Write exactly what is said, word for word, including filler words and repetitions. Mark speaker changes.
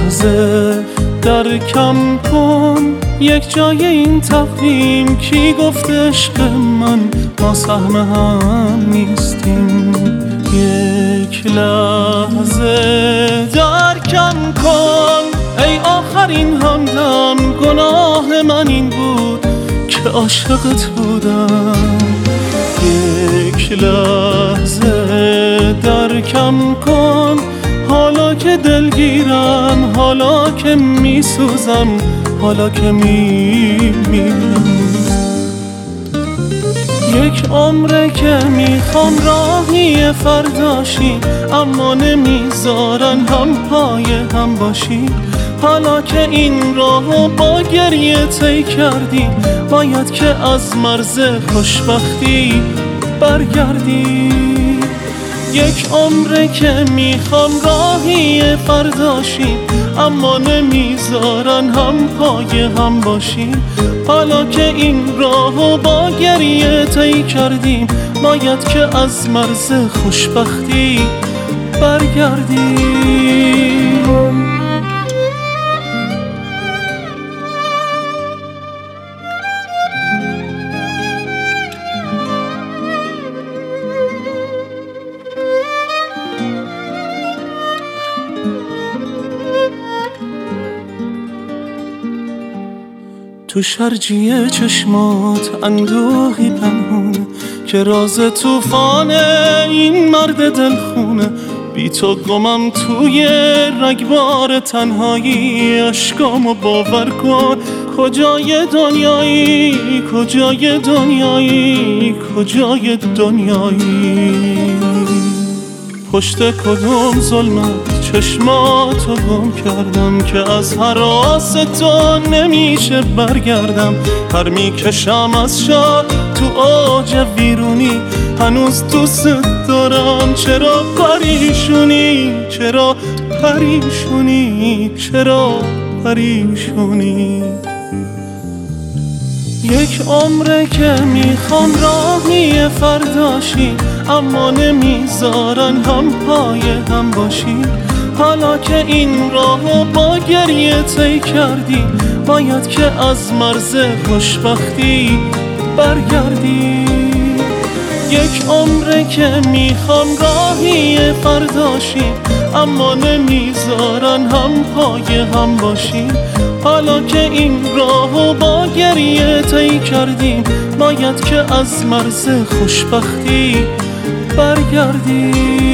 Speaker 1: لحظه درکم کن یک جای این تقویم. کی گفت عشق من ما سهم هم نیستیم؟ یک لحظه درکم کن ای آخرین همدم. گناه من این بود که عاشقت بودم. یک لحظه درکم کن حالا که دلگیرم، حالا که میسوزم، حالا که میمیرم. یک عمره که میخوام راهی فرداشی، اما نمیذارن هم پای هم باشی. حالا که این راهو با گریه طی کردی، باید که از مرز خوشبختی برگردی. یک عمره که میخوام راهی فرداشی، اما نمیذارن هم پای هم باشی. حالا که این راهو با گریه طی کردیم، باید که از مرز خوشبختی برگردیم. تو شرجی چشمات اندوهی پنهونه، که راز توفان این مرد دلخونه. بی تو گمم توی رگبار تنهایی، اشکامو باور کن. کجای دنیایی، کجای دنیایی، کجای دنیایی؟ پشت کدوم ظلمت چشماتو گم کردم، که از هراس تو نمیشه برگردم. پر میکشم از شب تو اوج ویرونی، هنوز دوست دارم. چرا پریشونی، چرا پریشونی، چرا پریشونی؟ یک عمره که میخوام راهی فرداشی، اما نمیذارن هم پای هم باشی. حالا که این راهو با گریه طی کردی، باید که از مرز خوشبختی برگردی. یک عمره که میخوام راهی فرداشی، اما نمیذارن هم پای هم باشی. حالا که این راهو با گریه طی کردیم، باید که از مرز خوشبختی برگردی.